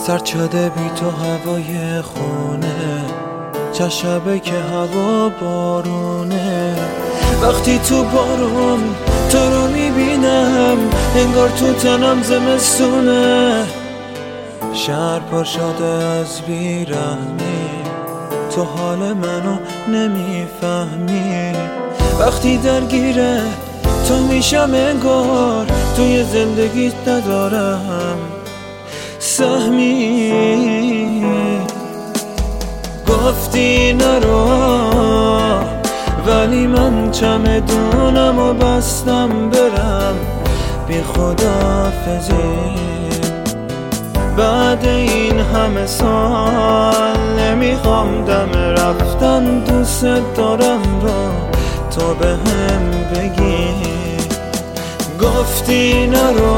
سرد شده بی تو هوای خونه، چه شبه که هوا بارونه. وقتی تو بارون تو رو میبینم انگار تو تنم زمستونه. شهر پر شده از بیرحمی، تو حال منو نمیفهمی. وقتی درگیره تو میشم انگار توی زندگیت ندارم سهمی. گفتی نرو ولی من چمدونمو بستم برم بی خداحافظی. بعد این همه سال نمیخوام دم رفتن دوست دارم رو تو بهم بگی. گفتی نرو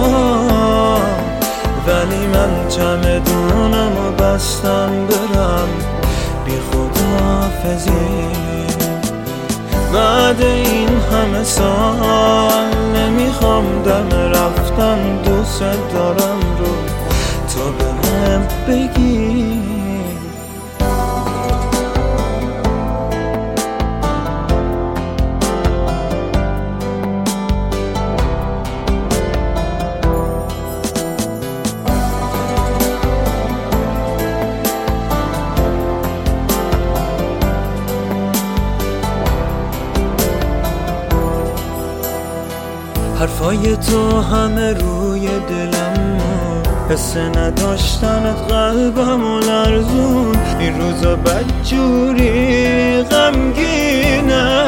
ولی من چمدونمو بستم برم بی خداحافظی. بعد این همه سال نمیخوام دم رفتن دوست دارم رو تو بهم بگی. حرفای تو همه روی دلم، حس نداشتنت قلبمو لرزون. این روزا بدجوری غمگینه،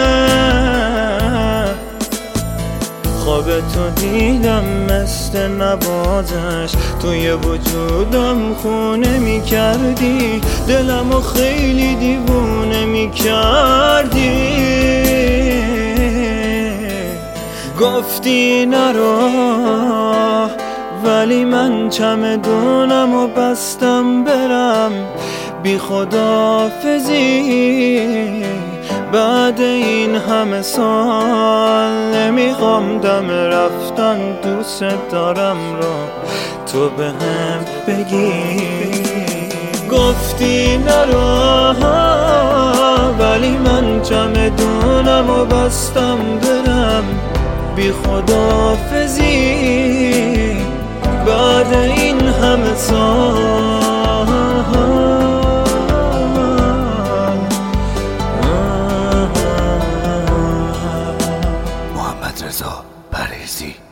خواب تو دیدم مثل نوازش توی وجودم خونه میکردی. دلمو خیلی دیوونه میکردی. گفتی نرو ولی من چمدونمو بستم برم بی خداحافظی. بعد این همه سال نمیخوام دم رفتن دوست دارم رو تو بهم بگی. گفتی نرو ولی من چمدونمو بستم برم بی خداحافظی. بعد این همه سال محمد رضا پریزی.